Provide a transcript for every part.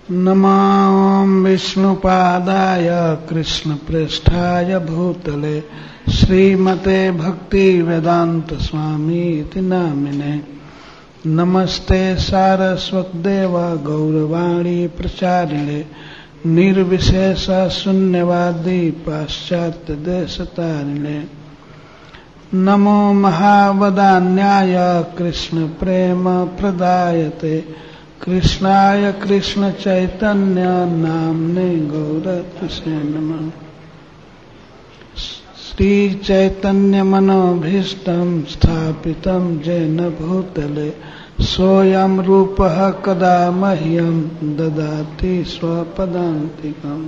नमो विष्णुपादाय कृष्णप्रेष्ठाय भूतले श्रीमते भक्तिवेदांत स्वामी इति नामिने। नमस्ते सारस्वतदेव गौरवाणी प्रचारिणे निर्विशेष शून्यवादी पाश्चात्य देशतारिणे। नमो महावदान्याय कृष्ण प्रेम प्रदायते कृष्णाय कृष्ण चैतन्य नाम्ने गौरकृष्णे नमः। श्री चैतन्य मनोभीष्टं स्थापितं येन भूतले सोऽयं रूपः कदा मह्यं ददाति स्वपदान्तिकम्।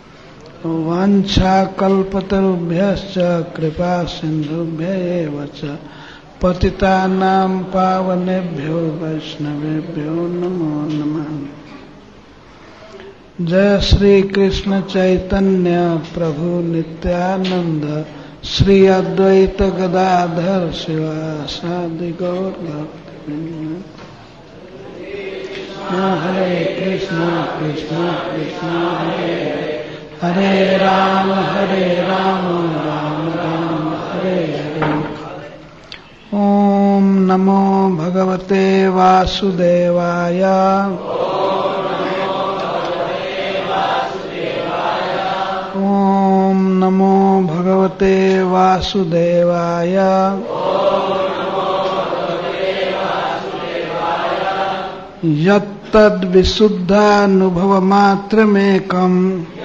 वाञ्छाकल्पतरुभ्यश्च कृपा सिन्धुभ्य एव च पतितानां पावनेभ्यो वैष्णवेभ्यो नमो नमः। जय श्री कृष्ण चैतन्य प्रभु नित्यानंद श्री अद्वैत गदाधर शिवासादि गौर भक्तवृंद। हरे कृष्ण कृष्ण कृष्ण हरे हरे, हरे राम राम राम हरे हरे। ओम नमो भगवते वासुदेवाय। ओम नमो भगवते वासुदेवाय। यत्तद् विशुद्धानुभवमात्रमेकम्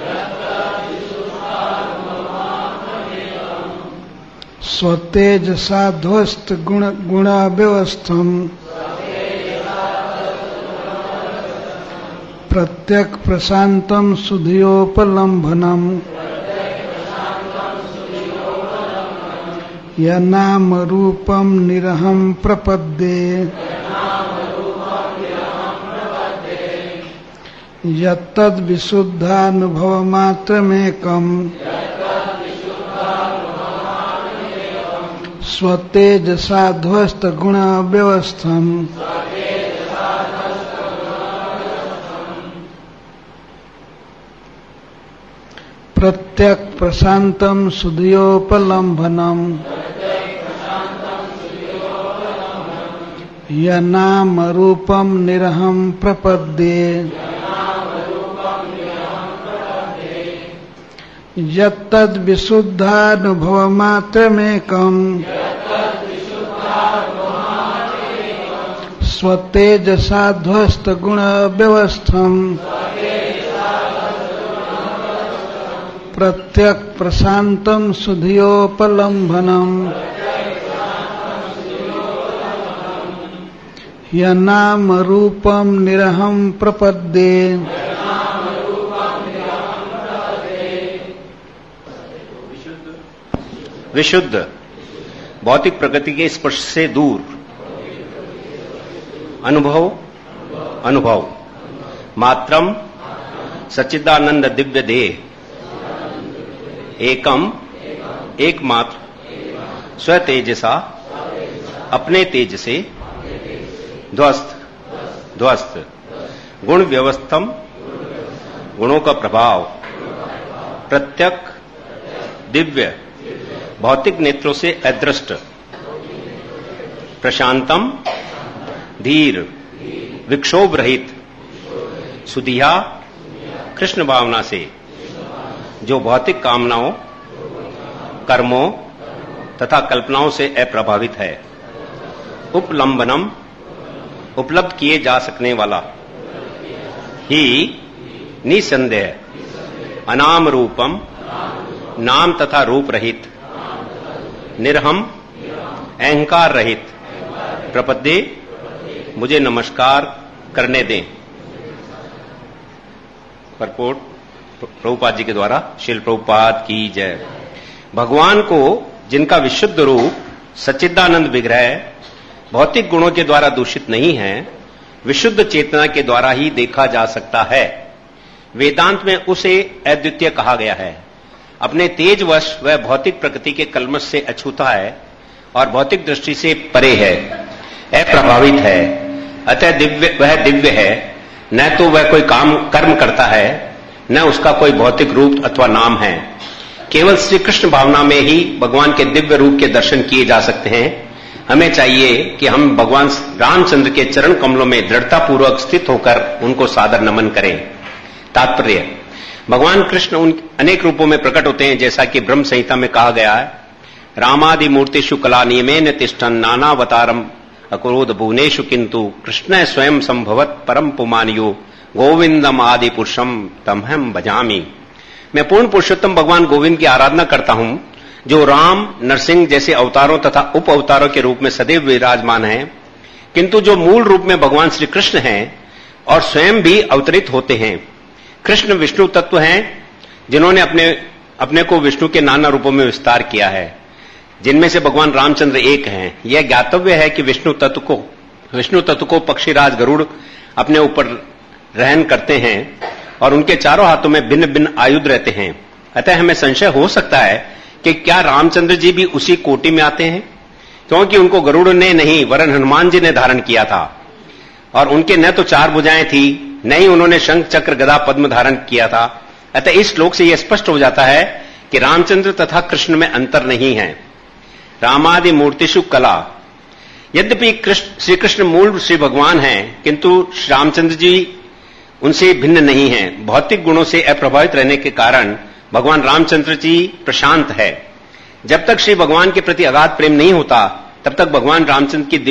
स्वतेजसा ध्वस्त गुणाव्यवस्थम् प्रत्यक् प्रशांतं सुधियोपलम्भनम् यनाम रूपं निरहं प्रपद्ये यत्तद् विशुद्धानुभवमात्रमेकम् स्वतेजसा ध्वस्त गुणाव्यवस्थम् प्रत्यक् प्रशांतं सुधियोपलम्भनम् यनाम रूपं निरहं प्रपद्ये यत्तद् विशुद्धानुभवमात्रमेकम् स्वतेजसा ध्वस्त गुणाव्यवस्थम् प्रत्यक् प्रशांतं सुधियोपलम्भनम् यनाम रूपं निरहं प्रपद्ये विशुद्ध भौतिक प्रकृति के स्पर्श से दूर, अनुभव अनुभव मात्रम सच्चिदानंद दिव्य देह एकम एकमात्र स्वतेजसा अपने तेज से ध्वस्त ध्वस्त गुण व्यवस्थम गुणों का प्रभाव प्रत्यक दिव्य भौतिक नेत्रों से अदृष्ट प्रशांतम धीर विक्षोभ रहित सुधिया कृष्ण भावना से जो भौतिक कामनाओं कर्मों तथा कल्पनाओं से अप्रभावित है। उपलंबनम उपलब्ध किए जा सकने वाला ही निसंदेह अनाम रूपम नाम तथा रूप रहित निर्हम अहंकार रहित प्रपद्ये मुझे नमस्कार करने दें। परपोर्ट प्रभुपाद जी के द्वारा श्रील प्रभुपाद की जय। भगवान को जिनका विशुद्ध रूप सच्चिदानंद विग्रह भौतिक गुणों के द्वारा दूषित नहीं है, विशुद्ध चेतना के द्वारा ही देखा जा सकता है। वेदांत में उसे अद्वितीय कहा गया है। अपने तेजवश वह भौतिक प्रकृति के कल्मश से अछूता है और भौतिक दृष्टि से परे है, अप्रभावित है। अतः वह दिव्य है, न तो वह कोई कर्म करता है, न उसका कोई भौतिक रूप अथवा नाम है। केवल श्री कृष्ण भावना में ही भगवान के दिव्य रूप के दर्शन किए जा सकते हैं। हमें चाहिए कि हम भगवान रामचंद्र के चरण कमलों में दृढ़ता पूर्वक स्थित होकर उनको सादर नमन करें। तात्पर्य, भगवान कृष्ण उन अनेक रूपों में प्रकट होते हैं, जैसा कि ब्रह्म संहिता में कहा गया है, रामादि मूर्तिषु कला नियमेन तिष्ठन् नानावतारम अकुरोध भुवनेषु किंतु कृष्ण स्वयं संभवत परम पुमानियो गोविंदम आदि पुरुषम तमहम भजामि। मैं पूर्ण पुरुषोत्तम भगवान गोविंद की आराधना करता हूं, जो राम, नरसिंह जैसे अवतारों तथा उप अवतारों के रूप में सदैव विराजमान हैं, किंतु जो मूल रूप में भगवान श्री कृष्ण हैं और स्वयं भी अवतरित होते हैं। कृष्ण विष्णु तत्व हैं, जिन्होंने अपने को विष्णु के नाना रूपों में विस्तार किया है, जिनमें से भगवान रामचंद्र एक हैं। यह ज्ञातव्य है कि विष्णु तत्व को पक्षीराज गरुड़ अपने ऊपर रहन करते हैं और उनके चारों हाथों में भिन्न भिन्न आयुध रहते हैं। अतः हमें संशय हो सकता है कि क्या रामचंद्र जी भी उसी कोटि में आते हैं, क्योंकि उनको गरुड़ ने नहीं वरन हनुमान जी ने धारण किया था और उनके न तो 4 भुजाएं थी, न ही उन्होंने शंख चक्र गदा पद्म धारण किया था। अतः इस श्लोक से यह स्पष्ट हो जाता है कि रामचंद्र तथा कृष्ण में अंतर नहीं है। रामादि मूर्तिषु कला, यद्यपि श्री कृष्ण मूल श्री भगवान हैं, किंतु रामचंद्र जी उनसे भिन्न नहीं हैं। भौतिक गुणों से अप्रभावित रहने के कारण भगवान रामचंद्र जी प्रशांत है। जब तक श्री भगवान के प्रति अगाध प्रेम नहीं होता, तब तक भगवान रामचंद्र की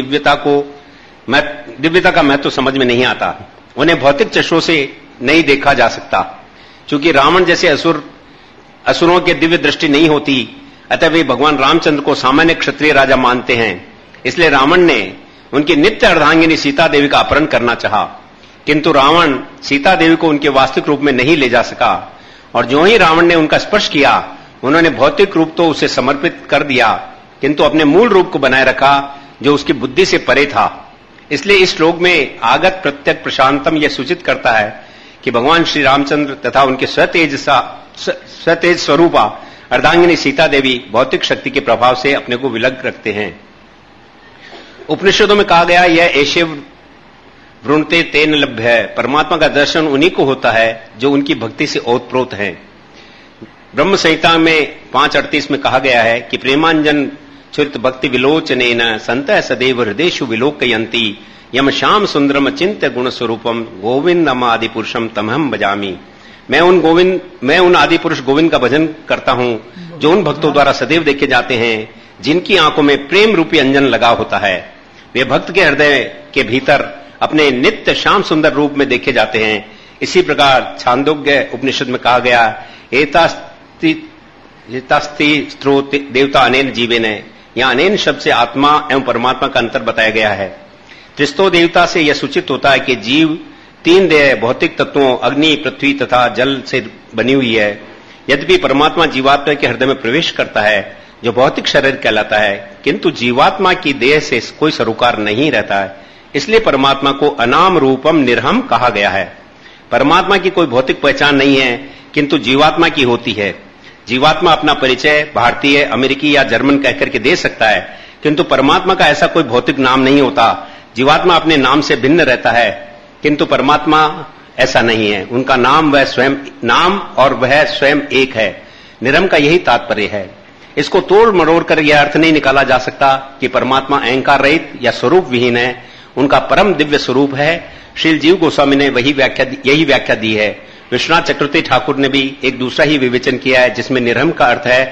दिव्यता का महत्व समझ में नहीं आता। उन्हें भौतिक चक्षुओं से नहीं देखा जा सकता। चूंकि रावण जैसे असुरों के दिव्य दृष्टि नहीं होती, अतः वे भगवान रामचंद्र को सामान्य क्षत्रिय राजा मानते हैं। इसलिए रावण ने उनकी नित्य अर्धांगिनी सीता देवी का अपहरण करना चाहा, किंतु रावण सीता देवी को उनके वास्तविक रूप में नहीं ले जा सका, और जो ही रावण ने उनका स्पर्श किया, उन्होंने भौतिक रूप तो उसे समर्पित कर दिया, किंतु अपने मूल रूप को बनाए रखा, जो उसकी बुद्धि से परे था। इसलिए इस श्लोक में आगत प्रत्यक प्रशांतम यह सूचित करता है कि भगवान श्री रामचंद्र तथा उनके स्वतेज स्वरूपा अर्धांगिनी सीता देवी भौतिक शक्ति के प्रभाव से अपने को विलग रखते हैं। उपनिषदों में कहा गया, यह ऐसे वृणते तेन लभ्य है। परमात्मा का दर्शन उन्हीं को होता है जो उनकी भक्ति से ओतप्रोत है। ब्रह्म संहिता में 5:38 में कहा गया है कि प्रेमांजन चरित भक्ति विलोचनेन संतः सदैव हृदयेषु विलोकयन्ति यम श्याम सुंदरम चिंत्य गुण स्वरूपम गोविंदम आदि पुरुषम तमहम भजामि। मैं उन आदि पुरुष गोविंद का भजन करता हूं, जो उन भक्तों द्वारा सदैव देखे जाते हैं, जिनकी आंखों में प्रेम रूपी अंजन लगा होता है। वे भक्त के हृदय के भीतर अपने नित्य श्याम सुंदर रूप में देखे जाते हैं। इसी प्रकार छांदोग्य उपनिषद में कहा गया, एतास्ति स्त्रोत देवता अनेन जीवेन। यहां अनेन शब्द से आत्मा एवं परमात्मा का अंतर बताया गया है। त्रिस्तो देवता से यह सूचित होता है कि जीव 3 देह भौतिक तत्वों अग्नि, पृथ्वी तथा जल से बनी हुई है। यद्यपि परमात्मा जीवात्मा के हृदय में प्रवेश करता है, जो भौतिक शरीर कहलाता है, किंतु जीवात्मा की देह से कोई सरोकार नहीं रहता है। इसलिए परमात्मा को अनाम रूपम निरहम कहा गया है। परमात्मा की कोई भौतिक पहचान नहीं है, किंतु जीवात्मा की होती है। जीवात्मा अपना परिचय भारतीय, अमेरिकी या जर्मन कहकर के दे सकता है, किंतु परमात्मा का ऐसा कोई भौतिक नाम नहीं होता। जीवात्मा अपने नाम से भिन्न रहता है, किंतु परमात्मा ऐसा नहीं है। उनका नाम और वह स्वयं एक है। निरम का यही तात्पर्य है। इसको तोड़ मरोड़ कर यह अर्थ नहीं निकाला जा सकता कि परमात्मा अहंकार रहित या स्वरूप विहीन है। उनका परम दिव्य स्वरूप है। श्री जीव गोस्वामी ने यही व्याख्या दी है। विश्वनाथ चक्रवर्ती ठाकुर ने भी एक दूसरा ही विवेचन किया है, जिसमें निरहम का अर्थ है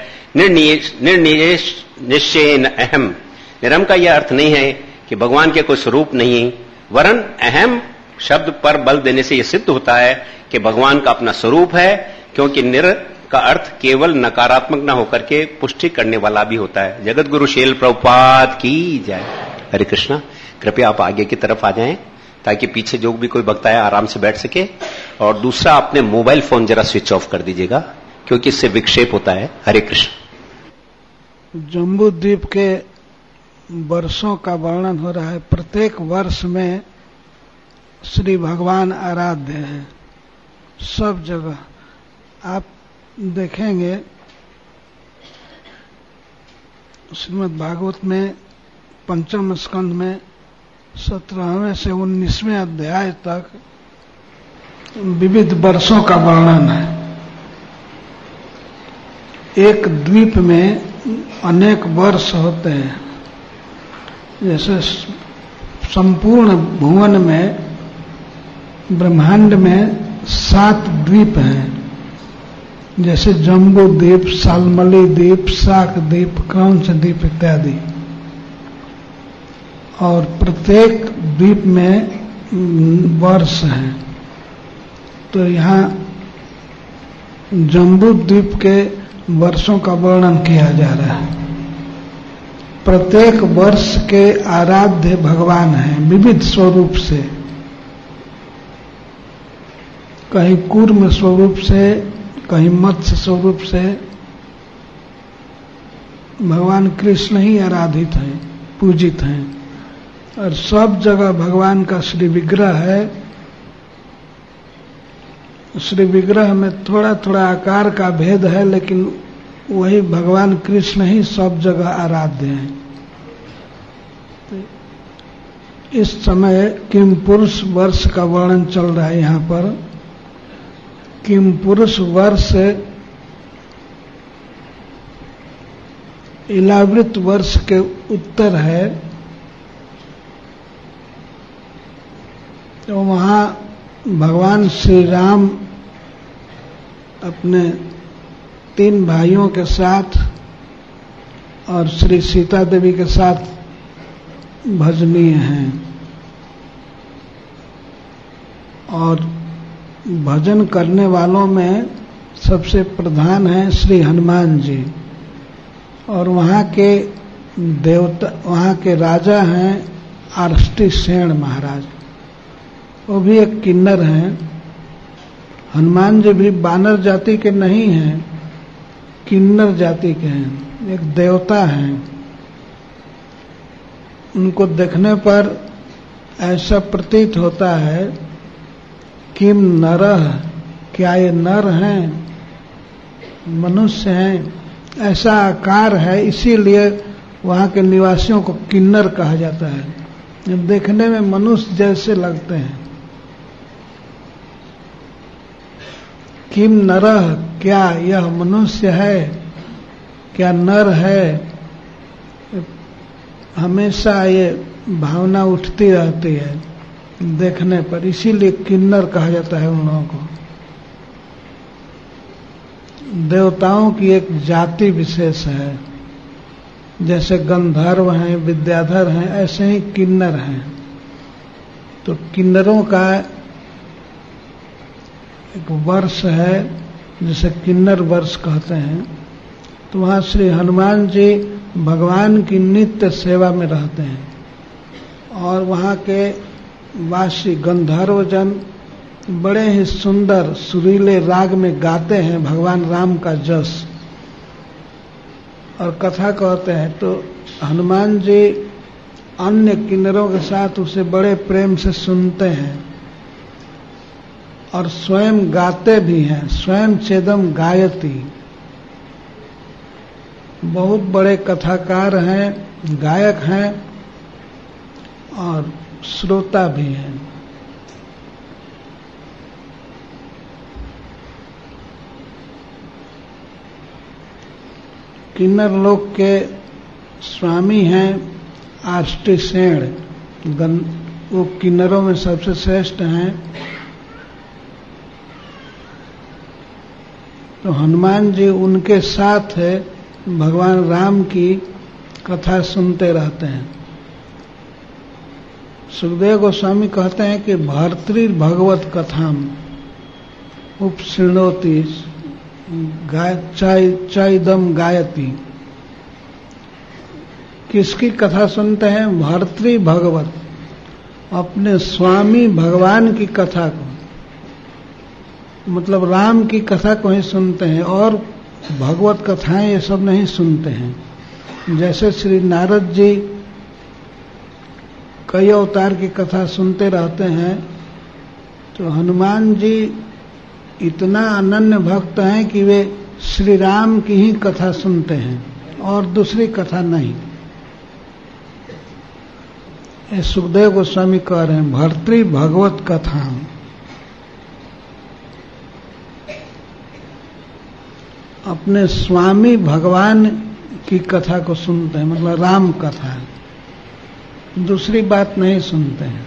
निश्चयेन अहम। निरहम का यह अर्थ नहीं है कि भगवान के कोई स्वरूप नहीं, वरन अहम शब्द पर बल देने से यह सिद्ध होता है कि भगवान का अपना स्वरूप है, क्योंकि निर का अर्थ केवल नकारात्मक न होकर के पुष्टि करने वाला भी होता है। जगत गुरु श्रील प्रभुपाद की जय। हरे कृष्णा। कृपया आप आगे की तरफ आ जाएं, ताकि पीछे जो भी कोई भक्त आया आराम से बैठ सके। और दूसरा, अपने मोबाइल फोन जरा स्विच ऑफ कर दीजिएगा, क्योंकि इससे विक्षेप होता है। हरे कृष्ण। जम्बू द्वीप के वर्षों का वर्णन हो रहा है। प्रत्येक वर्ष में श्री भगवान आराध्य है सब जगह। आप देखेंगे श्रीमद् भागवत में 5वें स्कंद में 17वें से 19वें अध्याय तक विविध वर्षों का वर्णन है। एक द्वीप में अनेक वर्ष होते हैं। जैसे संपूर्ण भुवन में, ब्रह्मांड में 7 द्वीप हैं। जैसे जम्बू द्वीप, सालमली द्वीप, शाक द्वीप, क्रौंच द्वीप इत्यादि। और प्रत्येक द्वीप में वर्ष हैं। तो यहाँ जम्बू द्वीप के वर्षों का वर्णन किया जा रहा है। प्रत्येक वर्ष के आराध्य भगवान हैं विविध स्वरूप से। कहीं कूर्म स्वरूप से, कहीं मत्स्य स्वरूप से। भगवान कृष्ण ही आराधित हैं, पूजित हैं। और सब जगह भगवान का श्री विग्रह है। श्री विग्रह में थोड़ा थोड़ा आकार का भेद है, लेकिन वही भगवान कृष्ण ही सब जगह आराध्य हैं। इस समय किम पुरुष वर्ष का वर्णन चल रहा है। यहाँ पर किम पुरुष वर्ष इलावृत वर्ष के उत्तर है। तो वहाँ भगवान श्री राम अपने 3 भाइयों के साथ और श्री सीता देवी के साथ भजनीय हैं। और भजन करने वालों में सबसे प्रधान हैं श्री हनुमान जी। और वहाँ के देवता, वहाँ के राजा हैं आर्ष्टी सेन महाराज। वो भी एक किन्नर हैं। हनुमान जी भी वानर जाति के नहीं हैं, किन्नर जाति के हैं, एक देवता हैं। उनको देखने पर ऐसा प्रतीत होता है किम नरः, क्या ये नर हैं, मनुष्य हैं, ऐसा आकार है। इसीलिए वहाँ के निवासियों को किन्नर कहा जाता है। देखने में मनुष्य जैसे लगते हैं। किम नरः, क्या यह मनुष्य है, क्या नर है। हमेशा ये भावना उठती रहती है देखने पर, इसीलिए किन्नर कहा जाता है उन लोगों को। देवताओं की एक जाति विशेष है। जैसे गंधर्व हैं, विद्याधर हैं, ऐसे ही किन्नर हैं। तो किन्नरों का एक वर्ष है जिसे किन्नर वर्ष कहते हैं। तो वहाँ श्री हनुमान जी भगवान की नित्य सेवा में रहते हैं। और वहाँ के वासी गंधर्वजन बड़े ही सुंदर सुरीले राग में गाते हैं भगवान राम का जस और कथा कहते हैं। तो हनुमान जी अन्य किन्नरों के साथ उसे बड़े प्रेम से सुनते हैं और स्वयं गाते भी हैं। स्वयं चेदम गायति, बहुत बड़े कथाकार हैं, गायक हैं और श्रोता भी हैं। किन्नर लोक के स्वामी हैं आर्ष्टी सेन। वो किन्नरों में सबसे श्रेष्ठ हैं। तो हनुमान जी उनके साथ भगवान राम की कथा सुनते रहते हैं। सुखदेव गोस्वामी कहते हैं कि भर्तृ भगवत कथाम उपशृणोति चाइदम गायति। किसकी कथा सुनते हैं? भर्तृ भगवत, अपने स्वामी भगवान की कथा को, मतलब राम की कथा को ही सुनते हैं और भगवत कथाएं ये सब नहीं सुनते हैं। जैसे श्री नारद जी कई अवतार की कथा सुनते रहते हैं, तो हनुमान जी इतना अनन्य भक्त हैं कि वे श्री राम की ही कथा सुनते हैं और दूसरी कथा नहीं। ये सुखदेव गोस्वामी कह रहे हैं भर्तृ भगवत कथा। अपने स्वामी भगवान की कथा को सुनते हैं, मतलब राम कथा, दूसरी बात नहीं सुनते हैं।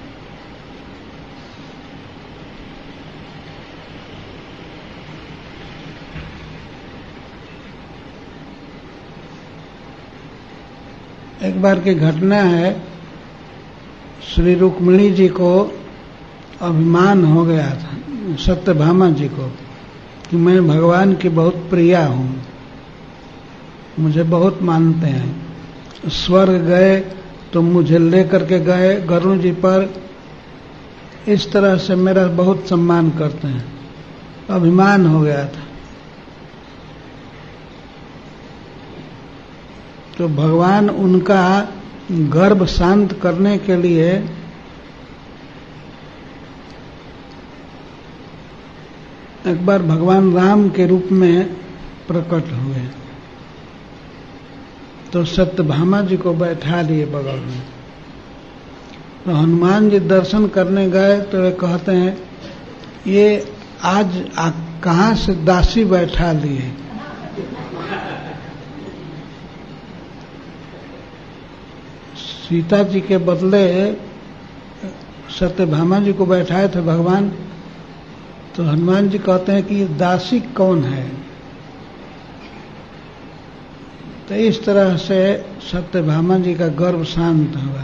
एक बार की घटना है, श्री रुक्मिणी जी को अभिमान हो गया था, सत्यभामा जी को, कि मैं भगवान की बहुत प्रिया हूं, मुझे बहुत मानते हैं। स्वर्ग गए तो मुझे लेकर के गए गरुण जी पर, इस तरह से मेरा बहुत सम्मान करते हैं। अभिमान हो गया था। तो भगवान उनका गर्व शांत करने के लिए एक बार भगवान राम के रूप में प्रकट हुए। तो सत्यभामा जी को बैठा लिए बगल में। तो हनुमान जी दर्शन करने गए तो वे कहते हैं, ये आज कहाँ से दासी बैठा लिए। सीता जी के बदले सत्यभामा जी को बैठाए थे भगवान। तो हनुमान जी कहते हैं कि ये दासी कौन है। तो इस तरह से सत्यभामा जी का गर्व शांत हुआ।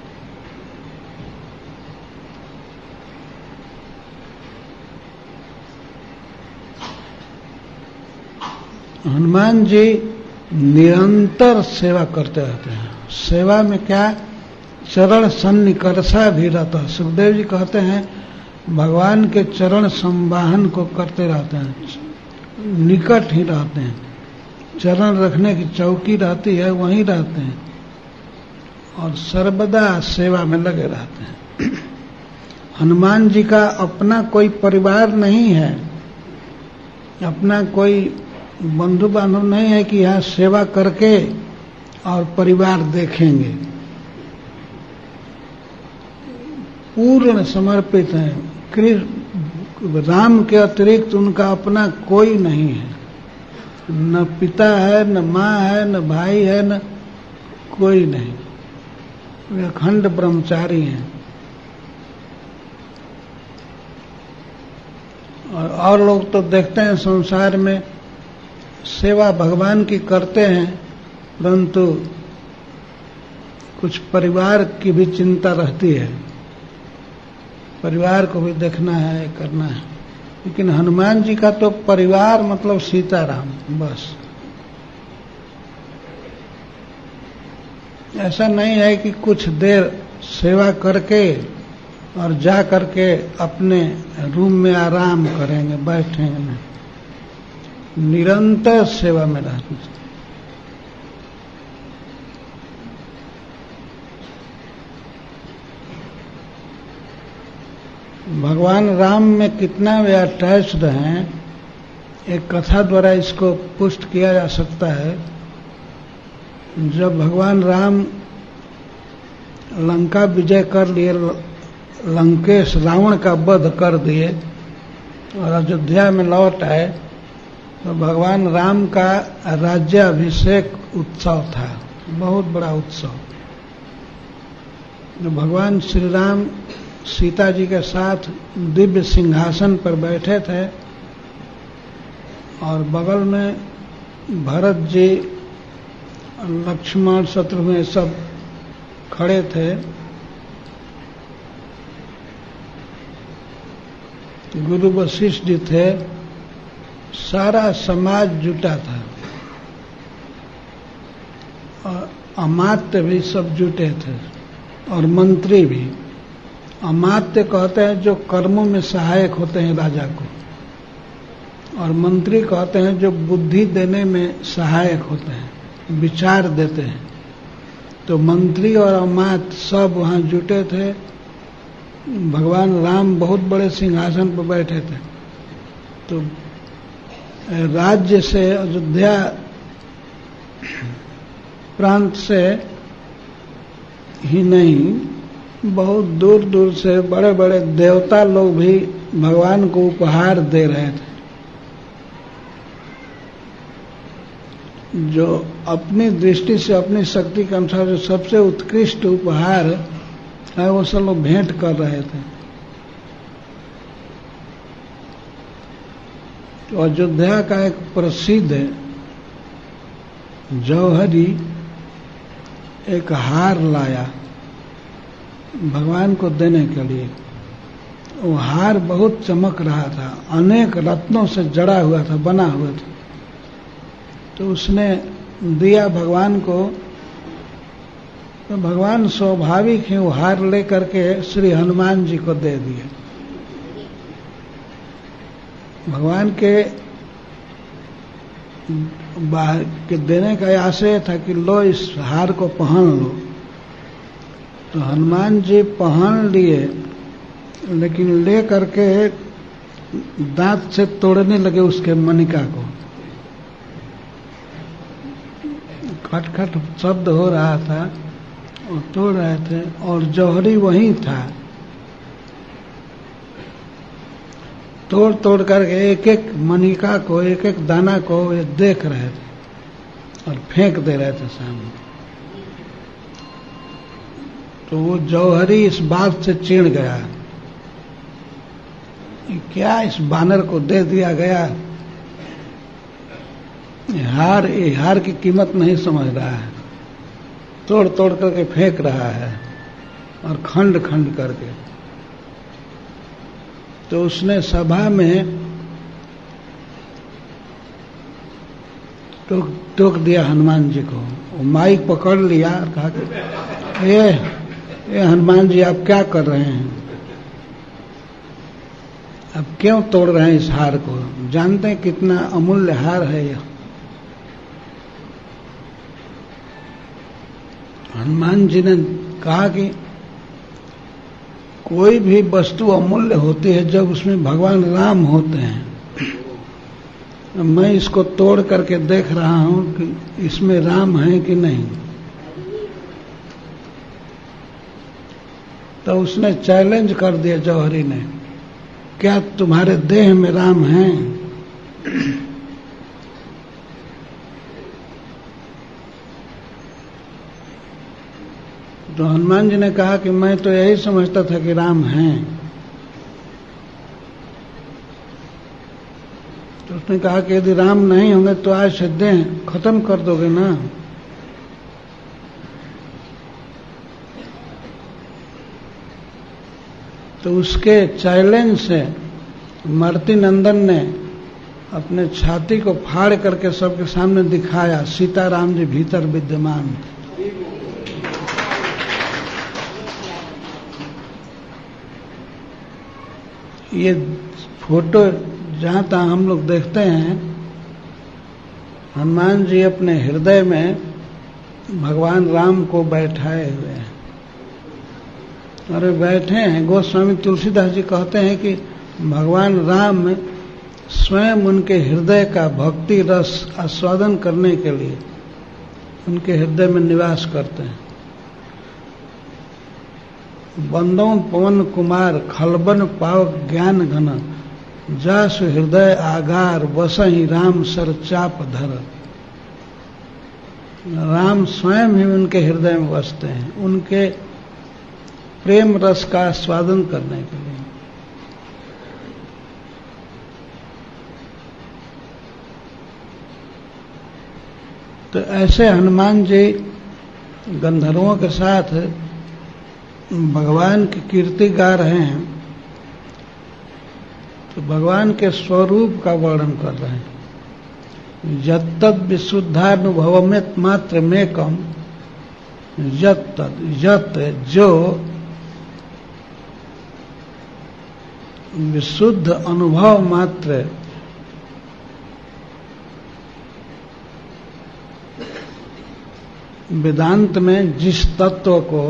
हनुमान जी निरंतर सेवा करते रहते हैं। सेवा में क्या, चरण सन्निकर्षा भी रहता। सुखदेव जी कहते हैं भगवान के चरण संवाहन को करते रहते हैं, निकट ही रहते हैं। चरण रखने की चौकी रहती है, वहीं रहते हैं और सर्वदा सेवा में लगे रहते हैं। हनुमान जी का अपना कोई परिवार नहीं है, अपना कोई बंधु बांधव नहीं है कि यहाँ सेवा करके और परिवार देखेंगे। पूर्ण समर्पित हैं। राम के अतिरिक्त उनका अपना कोई नहीं है, न पिता है, न माँ है, न भाई है, न कोई नहीं। वे अखंड ब्रह्मचारी हैं। और लोग तो देखते हैं संसार में सेवा भगवान की करते हैं, परंतु कुछ परिवार की भी चिंता रहती है, परिवार को भी देखना है, करना है। लेकिन हनुमान जी का तो परिवार मतलब सीताराम, बस। ऐसा नहीं है कि कुछ देर सेवा करके और जा करके अपने रूम में आराम करेंगे, बैठेंगे नहीं। निरंतर सेवा में रहना। भगवान राम में कितना वे अटैच्ड हैं, एक कथा द्वारा इसको पुष्ट किया जा सकता है। जब भगवान राम लंका विजय कर लिए, लंकेश रावण का वध कर दिए और अयोध्या में लौट आए, तो भगवान राम का राज्याभिषेक उत्सव था, बहुत बड़ा उत्सव। जो भगवान श्री राम सीता जी के साथ दिव्य सिंहासन पर बैठे थे और बगल में भरत जी, लक्ष्मण, शत्रुघ्न सब खड़े थे। गुरु वशिष्ठ जी थे, सारा समाज जुटा था और अमात्य भी सब जुटे थे और मंत्री भी। अमात्य कहते हैं जो कर्मों में सहायक होते हैं राजा को, और मंत्री कहते हैं जो बुद्धि देने में सहायक होते हैं, विचार देते हैं। तो मंत्री और अमात्य सब वहां जुटे थे। भगवान राम बहुत बड़े सिंहासन पर बैठे थे। तो राज्य से, अयोध्या प्रांत से ही नहीं, बहुत दूर दूर से बड़े बड़े देवता लोग भी भगवान को उपहार दे रहे थे। जो अपनी दृष्टि से अपनी शक्ति के अनुसार जो सबसे उत्कृष्ट उपहार है वो सब लोग भेंट कर रहे थे। तो अयोध्या का एक प्रसिद्ध जौहरी एक हार लाया भगवान को देने के लिए। वो हार बहुत चमक रहा था, अनेक रत्नों से जड़ा हुआ था, बना हुआ था। तो उसने दिया भगवान को। तो भगवान स्वाभाविक ही वो हार लेकर के श्री हनुमान जी को दे दिए। भगवान के देने का आशय था कि लो इस हार को पहन लो। तो हनुमान जी पहन लिए, लेकिन ले करके दांत से तोड़ने लगे उसके मणिका को। खटखट शब्द हो रहा था और तोड़ रहे थे, और जौहरी वहीं था। तोड़ तोड़ करके एक एक मणिका को, एक एक दाना को ये देख रहे थे और फेंक दे रहे थे सामने। तो वो जौहरी इस बात से चिढ़ गया, क्या इस बानर को दे दिया गया, ये हार की कीमत नहीं समझ रहा है, तोड़ तोड़ करके फेंक रहा है और खंड खंड करके। तो उसने सभा में टोक दिया हनुमान जी को। वो माइक पकड़ लिया और कहा कि ये हनुमान जी आप क्या कर रहे हैं, अब क्यों तोड़ रहे हैं इस हार को, जानते हैं कितना अमूल्य हार है यह। हनुमान जी ने कहा कि कोई भी वस्तु अमूल्य होती है जब उसमें भगवान राम होते हैं। मैं इसको तोड़ करके देख रहा हूं कि इसमें राम है कि नहीं। तो उसने चैलेंज कर दिया जौहरी ने, क्या तुम्हारे देह में राम हैं? तो हनुमान जी ने कहा कि मैं तो यही समझता था कि राम हैं। तो उसने कहा कि यदि राम नहीं होंगे तो आज से देह खत्म कर दोगे ना। तो उसके चैलेंज से मारुति नंदन ने अपने छाती को फाड़ करके सबके सामने दिखाया, सीताराम जी भीतर विद्यमान। ये फोटो जहां तहां हम लोग देखते हैं, हनुमान जी अपने हृदय में भगवान राम को बैठाए हुए हैं। अरे बैठे हैं। गोस्वामी तुलसीदास जी कहते हैं कि भगवान राम स्वयं उनके हृदय का भक्ति रस आस्वादन करने के लिए उनके हृदय में निवास करते हैं। बंदों पवन कुमार खलबन पावक ज्ञान घन, जासु हृदय आगार वसहि राम सर चाप धर। राम स्वयं ही उनके हृदय में बसते हैं, उनके प्रेम रस का आस्वादन करने के लिए। तो ऐसे हनुमान जी गंधर्वों के साथ भगवान की कीर्ति गा रहे हैं। तो भगवान के स्वरूप का वर्णन कर रहे हैं। यत्तद् विशुद्धानुभव में मात्र में कम, यत जो विशुद्ध अनुभव मात्र वेदांत में जिस तत्व को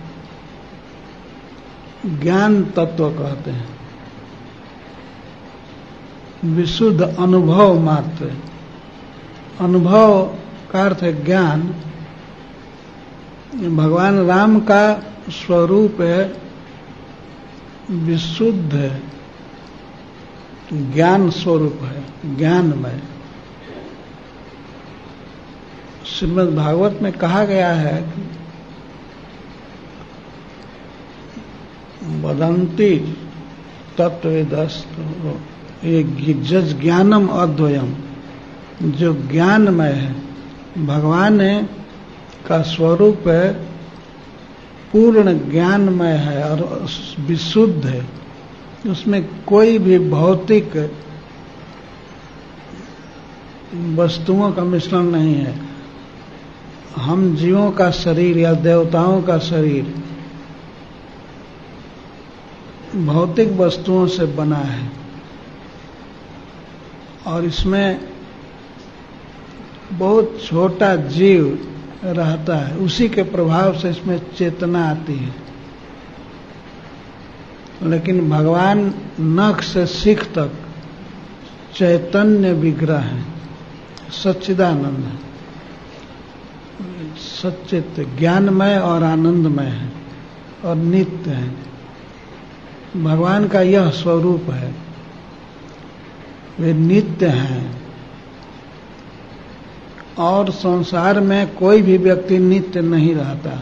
ज्ञान तत्व कहते हैं, विशुद्ध अनुभव मात्र, अनुभव का अर्थ है ज्ञान। भगवान राम का स्वरूप है विशुद्ध ज्ञान स्वरूप है, ज्ञानमय। श्रीमद् भागवत में कहा गया है कि वदंती तत्ववेदस्तु, ये जज ज्ञानम अद्वयम, जो ज्ञानमय है, भगवान का स्वरूप है, पूर्ण ज्ञानमय है और विशुद्ध है, उसमें कोई भी भौतिक वस्तुओं का मिश्रण नहीं है। हम जीवों का शरीर या देवताओं का शरीर भौतिक वस्तुओं से बना है और इसमें बहुत छोटा जीव रहता है, उसी के प्रभाव से इसमें चेतना आती है। लेकिन भगवान नख से शिख तक चैतन्य विग्रह है, सच्चिदानंद है, सच्चित ज्ञानमय और आनंदमय है और नित्य है। भगवान का यह स्वरूप है, वे नित्य हैं और संसार में कोई भी व्यक्ति नित्य नहीं रहता।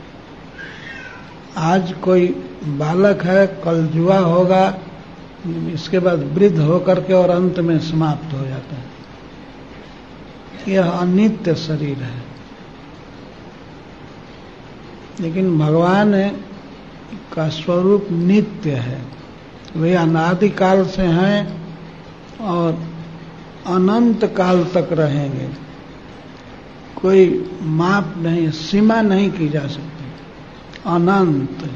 आज कोई बालक है, कल जुआ होगा, इसके बाद वृद्ध होकर के और अंत में समाप्त हो जाता है। यह अनित्य शरीर है। लेकिन भगवान का स्वरूप नित्य है, वे अनादिकाल से हैं और अनंत काल तक रहेंगे। कोई माप नहीं, सीमा नहीं की जा सकती, अनंत।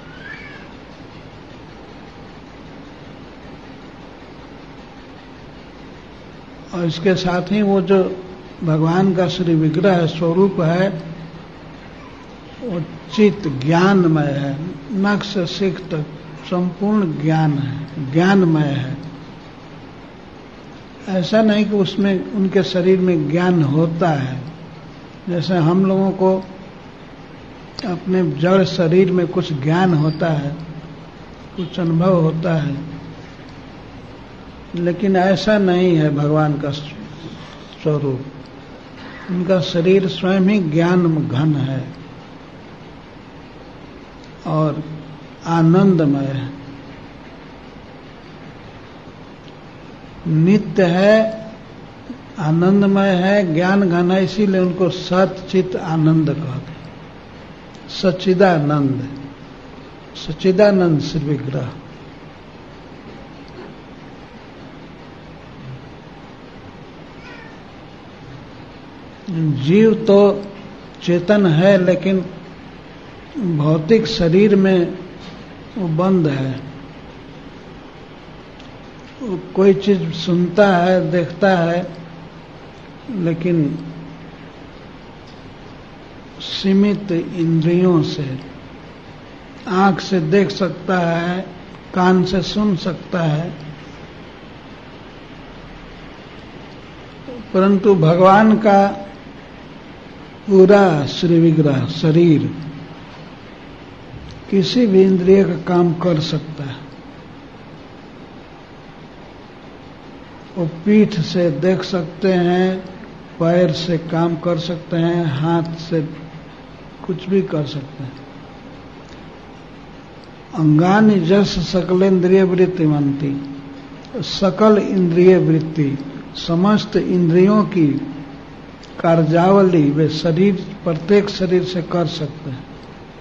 और इसके साथ ही वो जो भगवान का श्री विग्रह स्वरूप है, वो चित्त ज्ञानमय है, नख से शिख तक संपूर्ण ज्ञान है, ज्ञानमय है। ऐसा नहीं कि उसमें उनके शरीर में ज्ञान होता है, जैसे हम लोगों को अपने जड़ शरीर में कुछ ज्ञान होता है, कुछ अनुभव होता है, लेकिन ऐसा नहीं है भगवान का स्वरूप। उनका शरीर स्वयं ही ज्ञान घन है और आनंदमय है, नित्य है, आनंदमय है, ज्ञान घन है, इसीलिए उनको सत चित आनंद कहते हैं। सच्चिदानंद, सच्चिदानंद श्री विग्रह। जीव तो चेतन है, लेकिन भौतिक शरीर में वो बंद है। वो कोई चीज सुनता है, देखता है, लेकिन सीमित इंद्रियों से। आंख से देख सकता है, कान से सुन सकता है, परंतु भगवान का पूरा श्री विग्रह शरीर किसी भी इंद्रिय का काम कर सकता है। वो पीठ से देख सकते हैं, पैर से काम कर सकते हैं, हाथ से कुछ भी कर सकते हैं। अंगानि जस सकलेन्द्रिय वृत्तिमंती, सकल इंद्रिय वृत्ति, समस्त इंद्रियों की कार्यावली वे शरीर, प्रत्येक शरीर से कर सकते हैं।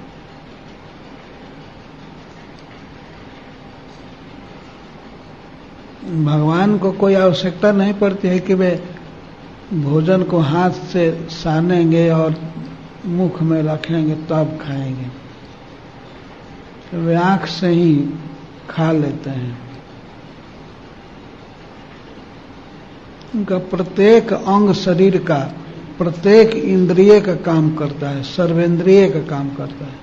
भगवान को कोई आवश्यकता नहीं पड़ती है कि वे भोजन को हाथ से सानेंगे और मुख में रखेंगे तब खाएंगे, तो वे आंख से ही खा लेते हैं। उनका प्रत्येक अंग शरीर का, प्रत्येक इंद्रिय का काम करता है, सर्वेंद्रिय का काम करता है।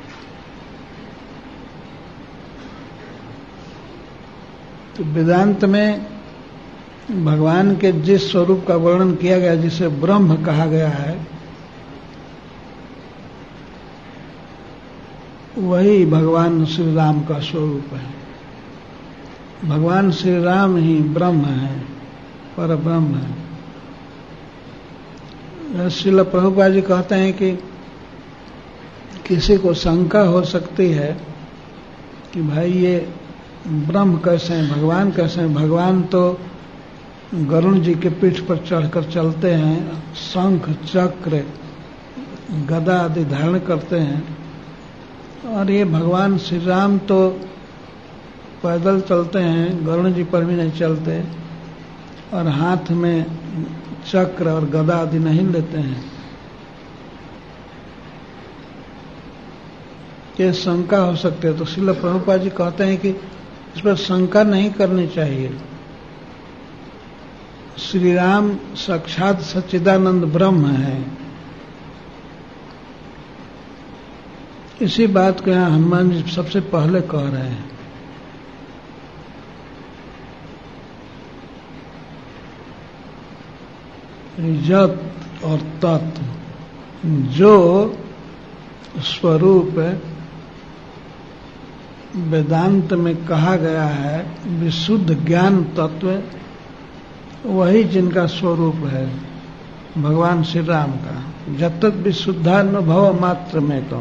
तो वेदांत में भगवान के जिस स्वरूप का वर्णन किया गया, जिसे ब्रह्म कहा गया है, वही भगवान श्री राम का स्वरूप है। भगवान श्री राम ही ब्रह्म है, पर ब्रह्म है। श्रील प्रभुपाद जी कहते हैं कि किसी को शंका हो सकती है कि भाई ये ब्रह्म कैसे हैं, भगवान कैसे हैं। भगवान तो गरुण जी के पीठ पर चढ़कर चलते हैं, शंख चक्र गदा आदि धारण करते हैं, और ये भगवान श्री राम तो पैदल चलते हैं, गरुण जी पर भी नहीं चलते, और हाथ में चक्र और गदा आदि नहीं लेते हैं। ये शंका हो सकती है। तो श्रील प्रभुपाद जी कहते हैं कि इस पर शंका नहीं करनी चाहिए। श्री राम साक्षात सच्चिदानंद ब्रह्म है। इसी बात को यहाँ हनुमान जी सबसे पहले कह रहे हैं। यत और तत्व, जो स्वरूप वेदांत में कहा गया है विशुद्ध ज्ञान तत्व, वही जिनका स्वरूप है भगवान श्री राम का। जब तक विशुद्धानुभव मात्र में तो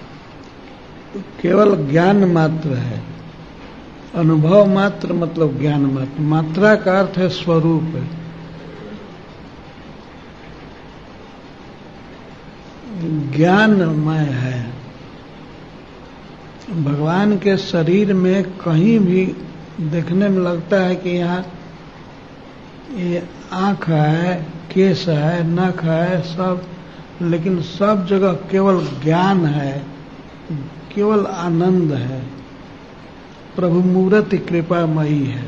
केवल ज्ञान मात्र है, अनुभव मात्र मतलब ज्ञान मात्र। मात्रा का अर्थ है स्वरूप है। ज्ञानमय है। भगवान के शरीर में कहीं भी देखने में लगता है कि यहाँ ये आंख है, केश है, नख है, सब, लेकिन सब जगह केवल ज्ञान है, केवल आनंद है। प्रभु मूर्ति कृपामयी है।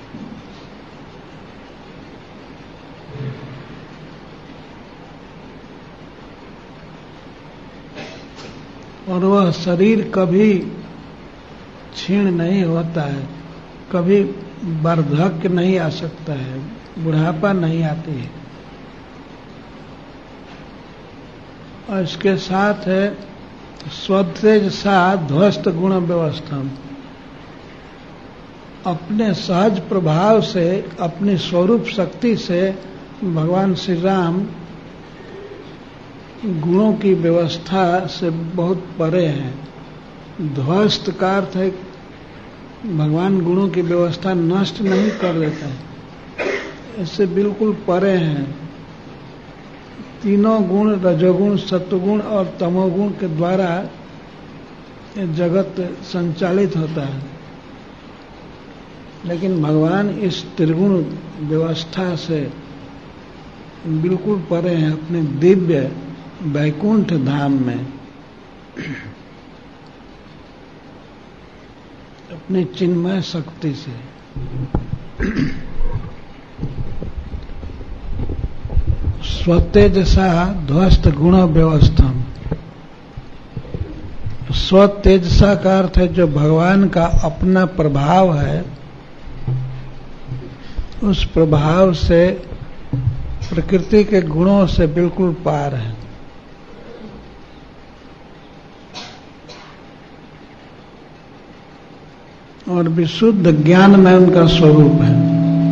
और वह शरीर कभी क्षीण नहीं होता है, कभी वार्धक्य नहीं आ सकता है, बुढ़ापा नहीं आती है। और इसके साथ है स्वतेज सा ध्वस्त गुण व्यवस्था। अपने सहज प्रभाव से, अपनी स्वरूप शक्ति से भगवान श्री राम गुणों की व्यवस्था से बहुत परे हैं। ध्वस्त का अर्थ है भगवान गुणों की व्यवस्था नष्ट नहीं कर देते हैं, इससे बिल्कुल परे हैं। तीनों गुण, रजोगुण, सत्वगुण और तमोगुण के द्वारा जगत संचालित होता है, लेकिन भगवान इस त्रिगुण व्यवस्था से बिल्कुल परे हैं अपने दिव्य वैकुंठ धाम में, अपनी चिन्मय शक्ति से। स्वतेजसा ध्वस्त गुण व्यवस्था। स्वतेजसा का अर्थ है जो भगवान का अपना प्रभाव है, उस प्रभाव से प्रकृति के गुणों से बिल्कुल पार है। और विशुद्ध ज्ञान में उनका स्वरूप है।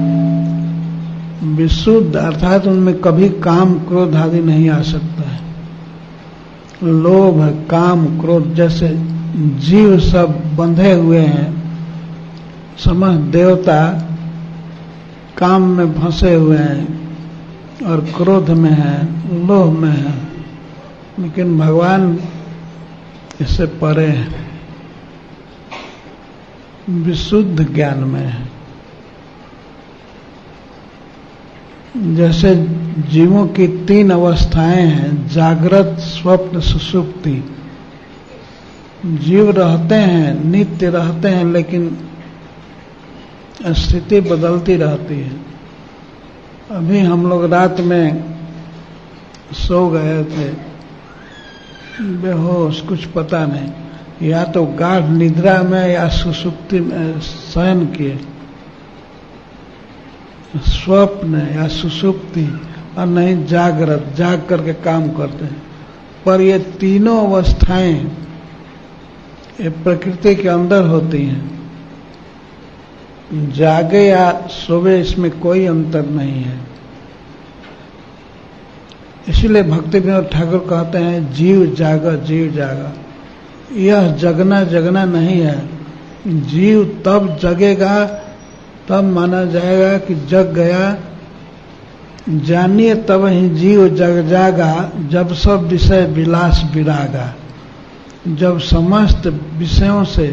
विशुद्ध अर्थात उनमें कभी काम क्रोध आदि नहीं आ सकता है। लोभ, काम, क्रोध जैसे जीव सब बंधे हुए हैं, समस्त देवता काम में फंसे हुए हैं और क्रोध में है, लोभ में है, लेकिन भगवान इससे परे है, विशुद्ध ज्ञान में है। जैसे जीवों की तीन अवस्थाएं हैं, जागृत, स्वप्न, सुषुप्ति। जीव रहते हैं, नित्य रहते हैं, लेकिन स्थिति बदलती रहती है। अभी हम लोग रात में सो गए थे, बेहोश, कुछ पता नहीं, या तो गाढ़ निद्रा में या सुषुप्ति में शयन किए, स्वप्न या सुषुप्ति, और नहीं जागृत, जाग करके काम करते हैं। पर ये तीनों अवस्थाएं ये प्रकृति के अंदर होती हैं। जागे या सोवे इसमें कोई अंतर नहीं है। इसीलिए भक्ति विनोद ठाकुर कहते हैं जीव जागा जीव जागा। यह जगना जगना नहीं है, जीव तब जगेगा, तब माना जाएगा कि जग गया। जानिए तब ही जीव जग जागा, जब सब विषय विलास विरागा। जब समस्त विषयों से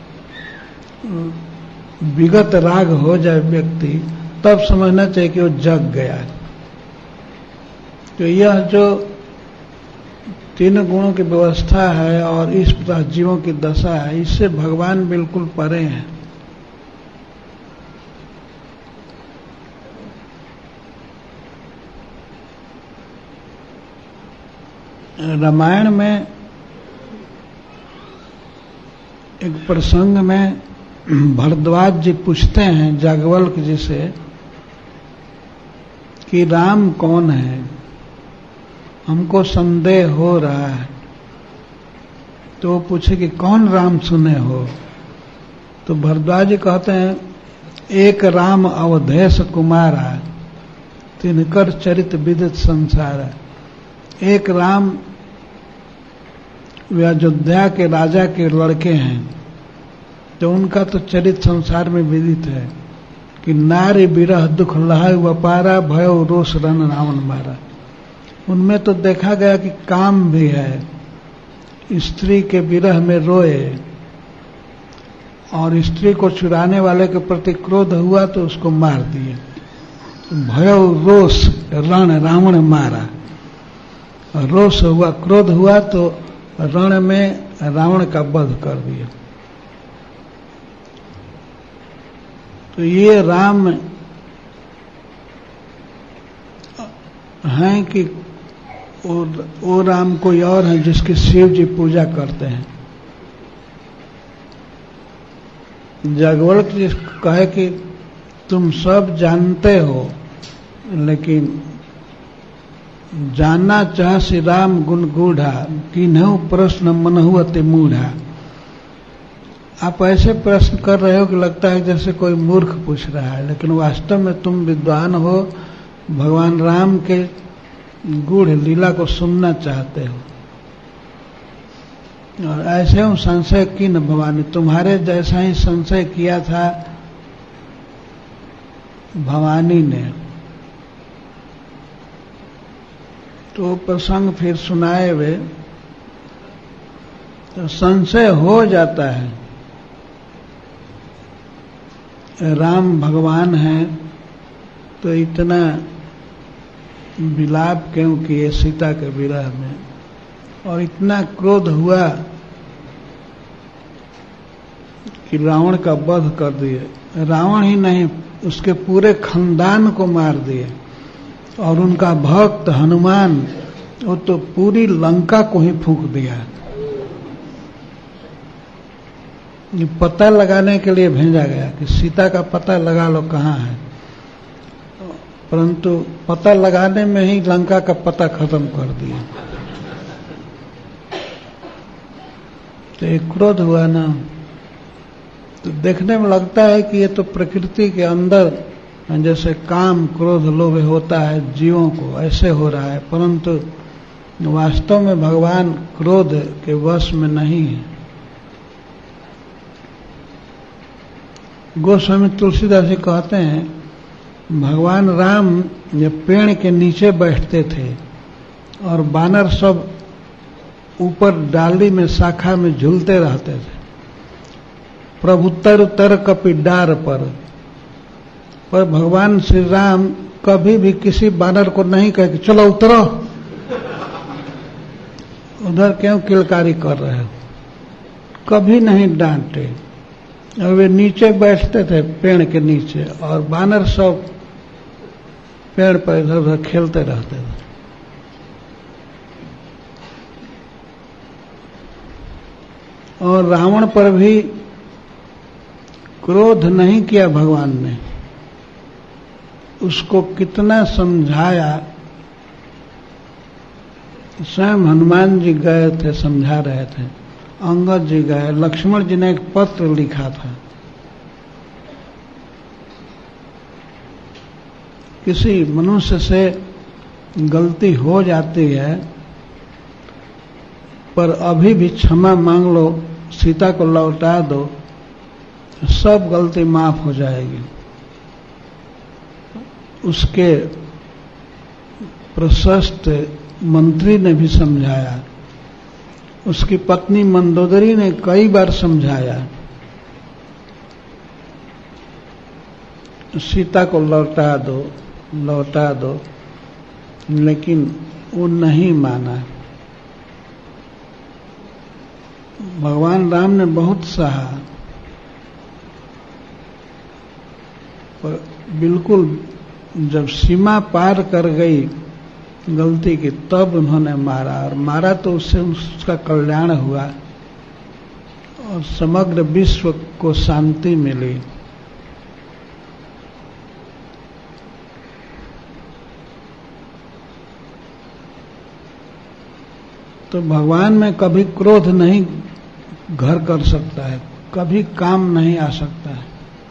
विगत राग हो जाए व्यक्ति, तब समझना चाहिए कि वो जग गया। तो यह जो तीन गुणों की व्यवस्था है और इस प्रकार जीवों की दशा है, इससे भगवान बिल्कुल परे हैं। रामायण में एक प्रसंग में भरद्वाज जी पूछते हैं जागवल्क जी से कि राम कौन है, हमको संदेह हो रहा है। तो वो पूछे कि कौन राम सुने हो? तो भरद्वाज जी कहते हैं एक राम अवधेश कुमारा, तिनकर चरित विदित संसार। एक राम वे अयोध्या के राजा के लड़के हैं, तो उनका तो चरित संसार में विदित है कि नारी विरह दुख लहाय वपारा, भयो रोष रन रावण मारा। उनमें तो देखा गया कि काम भी है, स्त्री के विरह में रोए और स्त्री को चुराने वाले के प्रति क्रोध हुआ तो उसको मार दिए। भयो रोष रण रावण मारा, रोष हुआ, क्रोध हुआ तो रण में रावण का वध कर दिया। तो ये राम हैं कि वो राम कोई और है जिसकी शिव जी पूजा करते हैं। जागवल्क जी कहे कि तुम सब जानते हो, लेकिन जानना चाह श्री राम गुण गूढ़ा, किन्हु प्रश्न मनहु अति मूढ़ा। आप ऐसे प्रश्न कर रहे हो कि लगता है जैसे कोई मूर्ख पूछ रहा है, लेकिन वास्तव में तुम विद्वान हो, भगवान राम के गूढ़ लीला को सुनना चाहते हो। और ऐसे हूं संशय की न भवानी, तुम्हारे जैसा ही संशय किया था भवानी ने। तो प्रसंग फिर सुनाए वे, तो संशय हो जाता है राम भगवान हैं तो इतना विलाप क्यों किए सीता के विरह में, और इतना क्रोध हुआ कि रावण का वध कर दिए। रावण ही नहीं, उसके पूरे खानदान को मार दिए। और उनका भक्त हनुमान, वो तो पूरी लंका को ही फूंक दिया। ये पता लगाने के लिए भेजा गया कि सीता का पता लगा लो कहाँ है, परंतु पता लगाने में ही लंका का पता खत्म कर दिया। तो एक क्रोध हुआ ना, तो देखने में लगता है कि ये तो प्रकृति के अंदर जैसे काम क्रोध लोभ होता है जीवों को, ऐसे हो रहा है, परंतु वास्तव में भगवान क्रोध के वश में नहीं है। गोस्वामी तुलसीदास जी कहते हैं भगवान राम जब पेड़ के नीचे बैठते थे और बानर सब ऊपर डाली में शाखा में झूलते रहते थे, प्रभु तर तर कपि डार पर भगवान श्री राम कभी भी किसी बानर को नहीं कहे कि चलो उतरो, उधर क्यों किलकारी कर रहे हो, कभी नहीं डांटे। और वे नीचे बैठते थे पेड़ के नीचे और बानर सब पेड़ पर इधर उधर खेलते रहते थे। और रावण पर भी क्रोध नहीं किया भगवान ने, उसको कितना समझाया। स्वयं हनुमान जी गए थे, समझा रहे थे, अंगद जी गए, लक्ष्मण जी ने एक पत्र लिखा था किसी मनुष्य से गलती हो जाती है, पर अभी भी क्षमा मांग लो, सीता को लौटा दो, सब गलती माफ हो जाएगी। उसके प्रशस्त मंत्री ने भी समझाया, उसकी पत्नी मंदोदरी ने कई बार समझाया, सीता को लौटा दो, लौटा दो, लेकिन वो नहीं माना। भगवान राम ने बहुत सहा, पर बिल्कुल जब सीमा पार कर गई गलती की, तब उन्होंने मारा, और मारा तो उससे उसका कल्याण हुआ और समग्र विश्व को शांति मिली। तो भगवान में कभी क्रोध नहीं घर कर सकता है, कभी काम नहीं आ सकता है।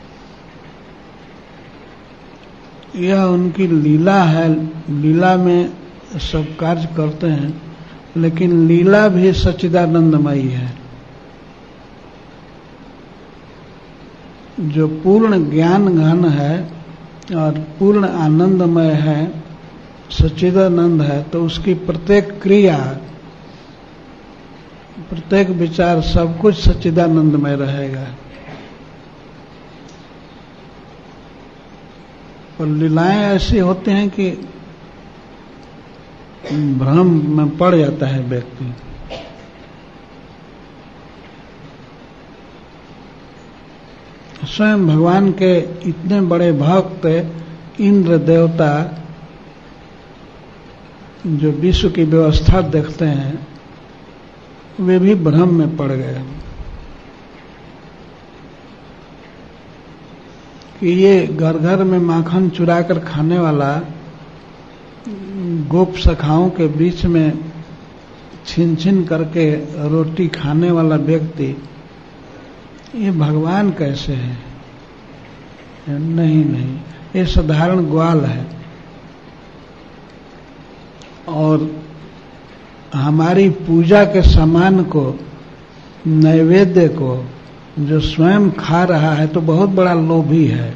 यह उनकी लीला है, लीला में सब कार्य करते हैं, लेकिन लीला भी सच्चिदानंदमयी है। जो पूर्ण ज्ञान घन है और पूर्ण आनंदमय है, सच्चिदानंद है, तो उसकी प्रत्येक क्रिया, प्रत्येक विचार, सब कुछ सच्चिदानंदमय रहेगा। और लीलाएं ऐसी होती हैं कि भ्रम में पड़ जाता है व्यक्ति। स्वयं भगवान के इतने बड़े भक्त इंद्र देवता जो विश्व की व्यवस्था देखते हैं, वे भी भ्रम में पड़ गए कि ये घर घर में माखन चुरा कर खाने वाला, गोप सखाओं के बीच में छीन छीन करके रोटी खाने वाला व्यक्ति, ये भगवान कैसे है? नहीं नहीं, ये साधारण ग्वाल है। और हमारी पूजा के सामान को, नैवेद्य को जो स्वयं खा रहा है, तो बहुत बड़ा लोभी है।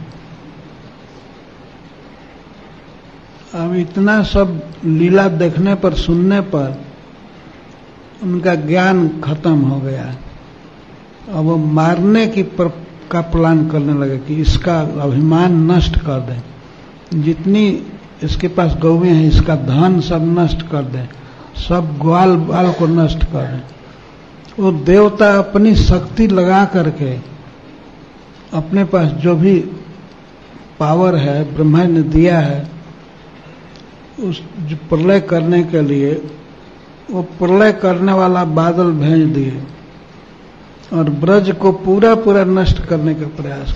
अब इतना सब लीला देखने पर, सुनने पर उनका ज्ञान खत्म हो गया। अब वो मारने का प्लान करने लगे कि इसका अभिमान नष्ट कर दें, जितनी इसके पास गौएं हैं इसका धन सब नष्ट कर दें, सब ग्वाल बाल को नष्ट कर दें। वो देवता अपनी शक्ति लगा करके, अपने पास जो भी पावर है ब्रह्मा ने दिया है, उस प्रलय करने के लिए वो प्रलय करने वाला बादल भेज दिए और ब्रज को पूरा पूरा नष्ट करने का प्रयास।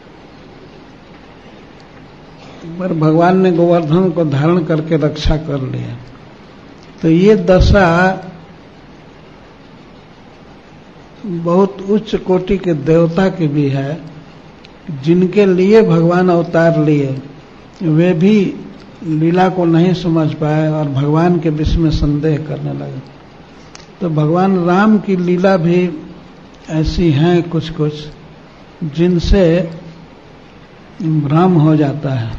पर भगवान ने गोवर्धन को धारण करके रक्षा कर लिया। तो ये दशा बहुत उच्च कोटि के देवता की भी है, जिनके लिए भगवान अवतार लिए, वे भी लीला को नहीं समझ पाए और भगवान के विषय में संदेह करने लगे। तो भगवान राम की लीला भी ऐसी हैं कुछ कुछ, जिनसे भ्रम हो जाता है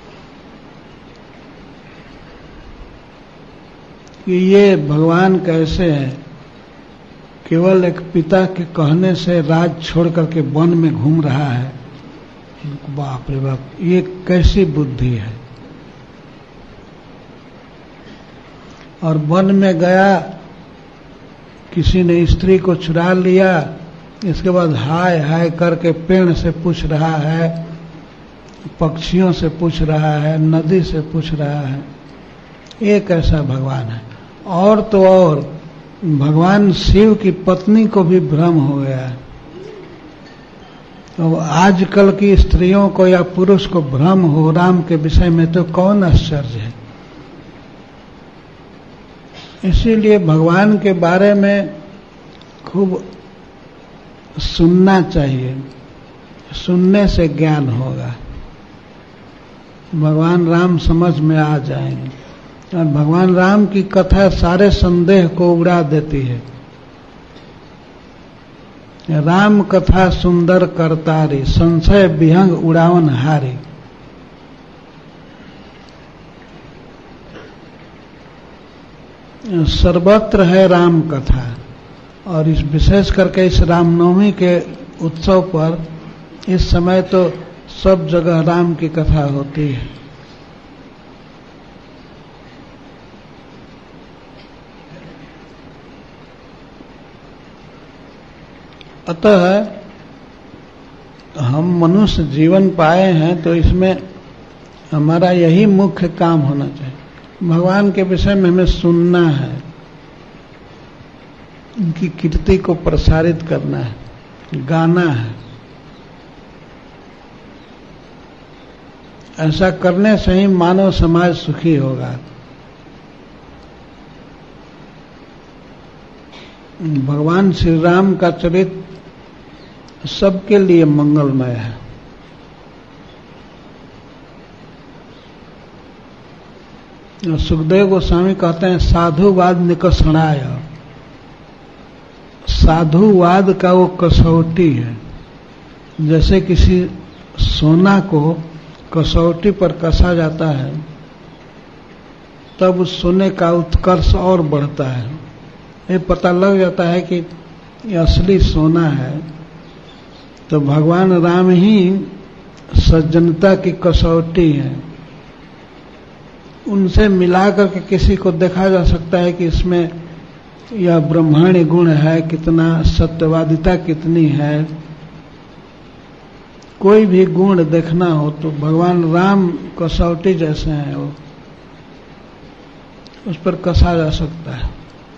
कि ये भगवान कैसे है। केवल एक पिता के कहने से राज छोड़ करके वन में घूम रहा है। बाप रे बाप, ये कैसी बुद्धि है। और वन में गया, किसी ने स्त्री को चुरा लिया, इसके बाद हाय हाय करके पेड़ से पूछ रहा है, पक्षियों से पूछ रहा है, नदी से पूछ रहा है। ये कैसा भगवान है। और तो और भगवान शिव की पत्नी को भी भ्रम हो गया है। तो आजकल की स्त्रियों को या पुरुष को भ्रम हो राम के विषय में, तो कौन आश्चर्य है। इसीलिए भगवान के बारे में खूब सुनना चाहिए, सुनने से ज्ञान होगा, भगवान राम समझ में आ जाएंगे। और भगवान राम की कथा सारे संदेह को उड़ा देती है। राम कथा सुंदर करतारी, संशय विहंग उड़ावन हारी। सर्वत्र है राम कथा, और इस विशेष करके इस रामनवमी के उत्सव पर इस समय तो सब जगह राम की कथा होती है। अतः हम मनुष्य जीवन पाए हैं तो इसमें हमारा यही मुख्य काम होना चाहिए। भगवान के विषय में हमें सुनना है, उनकी कीर्ति को प्रसारित करना है, गाना है। ऐसा करने से ही मानव समाज सुखी होगा। भगवान श्री राम का चरित्र सबके लिए मंगलमय है। सुखदेव गोस्वामी कहते हैं साधुवाद निकषणाय। साधुवाद का वो कसौटी है। जैसे किसी सोना को कसौटी पर कसा जाता है तब उस सोने का उत्कर्ष और बढ़ता है। ये पता लग जाता है कि ये असली सोना है। तो भगवान राम ही सज्जनता की कसौटी है। उनसे मिलाकर के किसी को देखा जा सकता है कि इसमें यह ब्रह्मांड गुण है, कितना सत्यवादिता कितनी है। कोई भी गुण देखना हो तो भगवान राम कसौटी जैसे हैं, वो उस पर कसा जा सकता है।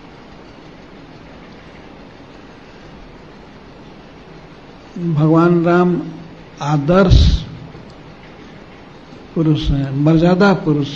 भगवान राम आदर्श पुरुष हैं, मर्यादा पुरुष।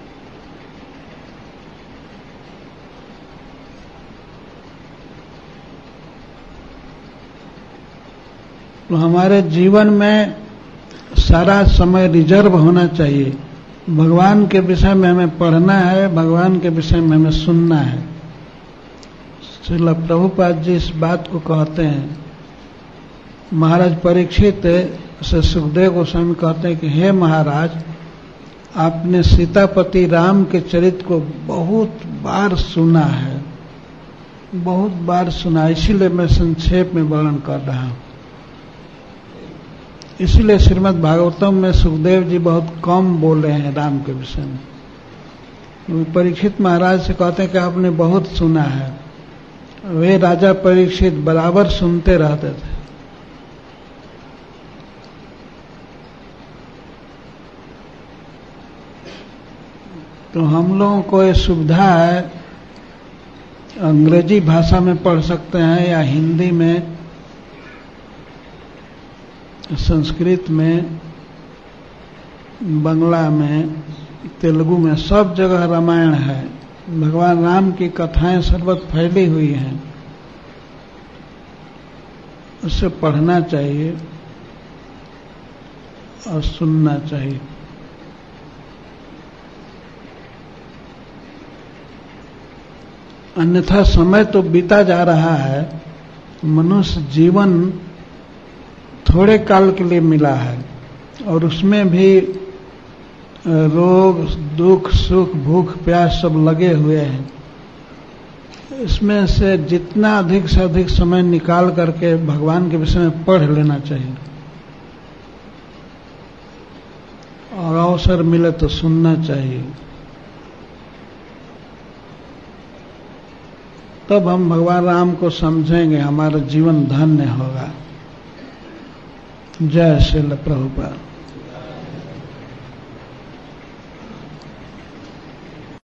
तो हमारे जीवन में सारा समय रिजर्व होना चाहिए। भगवान के विषय में हमें पढ़ना है, भगवान के विषय में हमें सुनना है। श्रील प्रभुपाद जी इस बात को कहते हैं। महाराज परीक्षित से सुखदेव गोस्वामी कहते हैं कि हे महाराज, आपने सीतापति राम के चरित्र को बहुत बार सुना है, बहुत बार सुना, इसीलिए मैं संक्षेप में वर्णन कर रहा हूं। इसीलिए श्रीमद् भागवतम में सुखदेव जी बहुत कम बोले हैं राम के विषय में। परीक्षित महाराज से कहते हैं कि आपने बहुत सुना है। वे राजा परीक्षित बराबर सुनते रहते थे। तो हम लोगों को ये सुविधा है, अंग्रेजी भाषा में पढ़ सकते हैं या हिंदी में, संस्कृत में, बंगला में, तेलुगु में, सब जगह रामायण है। भगवान राम की कथाएं सर्वत्र फैली हुई हैं। उससे पढ़ना चाहिए और सुनना चाहिए। अन्यथा समय तो बीता जा रहा है। मनुष्य जीवन थोड़े काल के लिए मिला है और उसमें भी रोग, दुख, सुख, भूख, प्यास सब लगे हुए हैं। इसमें से जितना अधिक से अधिक समय निकाल करके भगवान के विषय में पढ़ लेना चाहिए और अवसर मिले तो सुनना चाहिए। तब हम भगवान राम को समझेंगे, हमारा जीवन धन्य होगा। जय श्रील प्रभुपाद।